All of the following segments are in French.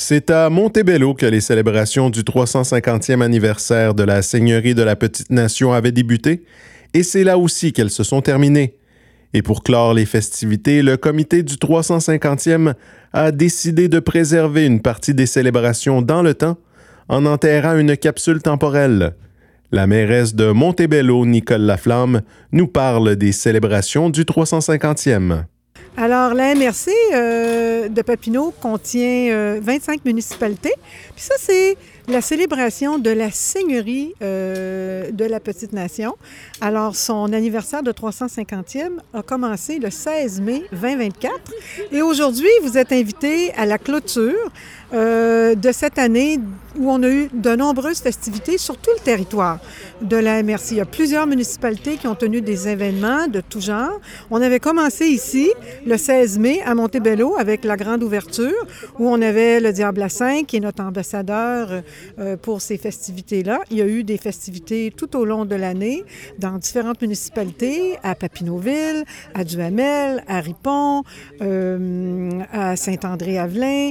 C'est à Montebello que les célébrations du 350e anniversaire de la Seigneurie de la Petite-Nation avaient débuté, et c'est là aussi qu'elles se sont terminées. Et pour clore les festivités, le comité du 350e a décidé de préserver une partie des célébrations dans le temps en enterrant une capsule temporelle. La mairesse de Montebello, Nicole Laflamme, nous parle des célébrations du 350e. Alors, la MRC de Papineau contient 25 municipalités. Puis ça, c'est la célébration de la Seigneurie de la Petite-Nation. Alors, son anniversaire de 350e a commencé le 16 mai 2024. Et aujourd'hui, vous êtes invités à la clôture de cette année où on a eu de nombreuses festivités sur tout le territoire de la MRC. Il y a plusieurs municipalités qui ont tenu des événements de tout genre. On avait commencé ici le 16 mai à Montebello avec la grande ouverture où on avait le Diable à 5 qui est notre ambassadeur pour ces festivités-là. Il y a eu des festivités tout au long de l'année dans différentes municipalités, à Papineauville, à Duhamel, à Ripon, à Saint-André-Avelin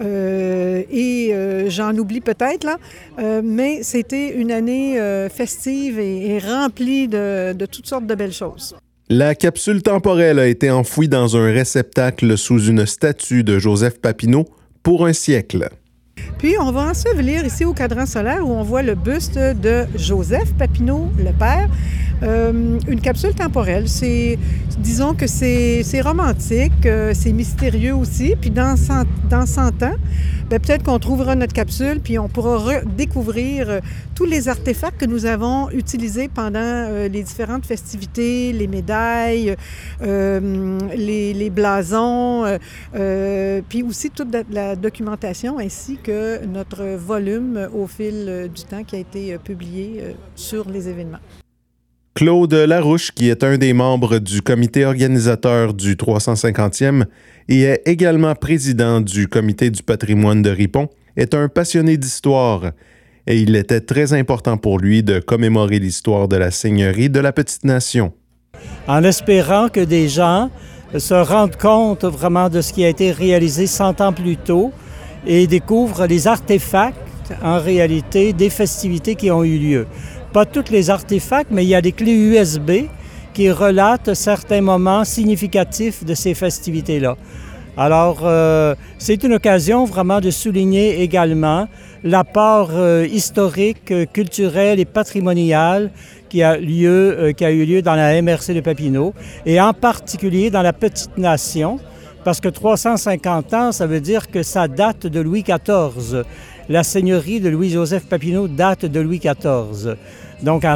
et j'en oublie peut-être, là, mais c'était une année festive et remplie de toutes sortes de belles choses. La capsule temporelle a été enfouie dans un réceptacle sous une statue de Joseph Papineau pour un siècle. Puis, on va ensevelir ici au cadran solaire où on voit le buste de Joseph Papineau, le père. Une capsule temporelle, disons que c'est romantique, c'est mystérieux aussi. Puis dans 100 ans, bien, peut-être qu'on trouvera notre capsule, puis on pourra redécouvrir tous les artefacts que nous avons utilisés pendant les différentes festivités, les médailles, les blasons, puis aussi toute la documentation ainsi que notre volume au fil du temps qui a été publié sur les événements. Claude Larouche, qui est un des membres du comité organisateur du 350e et est également président du comité du patrimoine de Ripon, est un passionné d'histoire et il était très important pour lui de commémorer l'histoire de la Seigneurie de la Petite-Nation. En espérant que des gens se rendent compte vraiment de ce qui a été réalisé 100 ans plus tôt et découvrent les artefacts, en réalité, des festivités qui ont eu lieu. Pas tous les artefacts, mais il y a des clés USB qui relatent certains moments significatifs de ces festivités-là. Alors, c'est une occasion vraiment de souligner également l'apport historique, culturel et patrimonial qui a eu lieu dans la MRC de Papineau, et en particulier dans la Petite-Nation, parce que 350 ans, ça veut dire que ça date de Louis XIV. La seigneurie de Louis-Joseph Papineau date de Louis XIV. Donc en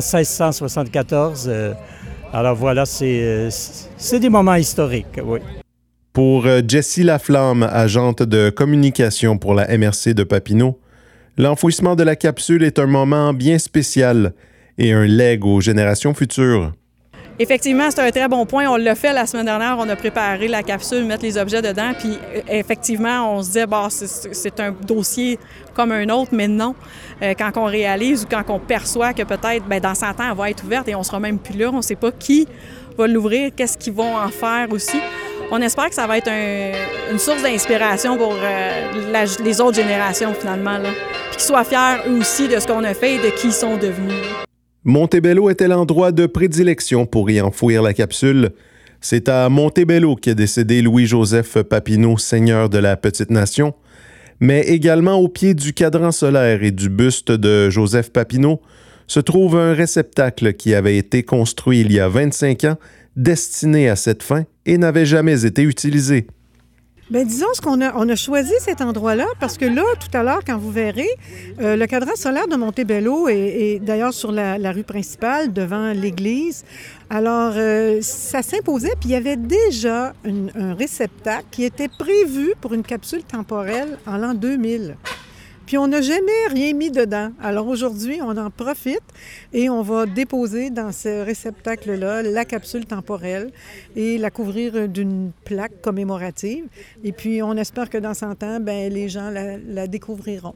1674, alors voilà, c'est des moments historiques, oui. Pour Jessie Laflamme, agente de communication pour la MRC de Papineau, l'enfouissement de la capsule est un moment bien spécial et un legs aux générations futures. Effectivement, c'est un très bon point. On l'a fait la semaine dernière. On a préparé la capsule, mettre les objets dedans. Puis effectivement, on se disait, bah, c'est un dossier comme un autre, mais non. Quand on réalise ou quand on perçoit que peut-être, bien, dans 100 ans, elle va être ouverte et on sera même plus là. On ne sait pas qui va l'ouvrir, qu'est-ce qu'ils vont en faire aussi. On espère que ça va être une source d'inspiration pour les autres générations, finalement, là. Puis qu'ils soient fiers, eux aussi, de ce qu'on a fait et de qui ils sont devenus. Montebello était l'endroit de prédilection pour y enfouir la capsule. C'est à Montebello qu'est décédé Louis-Joseph Papineau, seigneur de la Petite-Nation, mais également au pied du cadran solaire et du buste de Joseph Papineau se trouve un réceptacle qui avait été construit il y a 25 ans, destiné à cette fin et n'avait jamais été utilisé. Bien, disons qu'on a choisi cet endroit-là parce que là, tout à l'heure, quand vous verrez, le cadran solaire de Montebello est d'ailleurs sur la rue principale, devant l'église. Alors, ça s'imposait, puis il y avait déjà un réceptacle qui était prévu pour une capsule temporelle en l'an 2000. Puis on n'a jamais rien mis dedans. Alors aujourd'hui, on en profite et on va déposer dans ce réceptacle-là la capsule temporelle et la couvrir d'une plaque commémorative. Et puis on espère que dans 100 ans, bien, les gens la découvriront.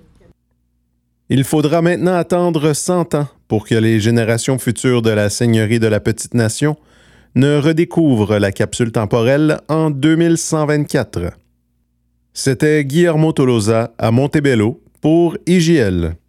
Il faudra maintenant attendre 100 ans pour que les générations futures de la Seigneurie de la Petite-Nation ne redécouvrent la capsule temporelle en 2124. C'était Guillermo Tolosa à Montebello pour IJL.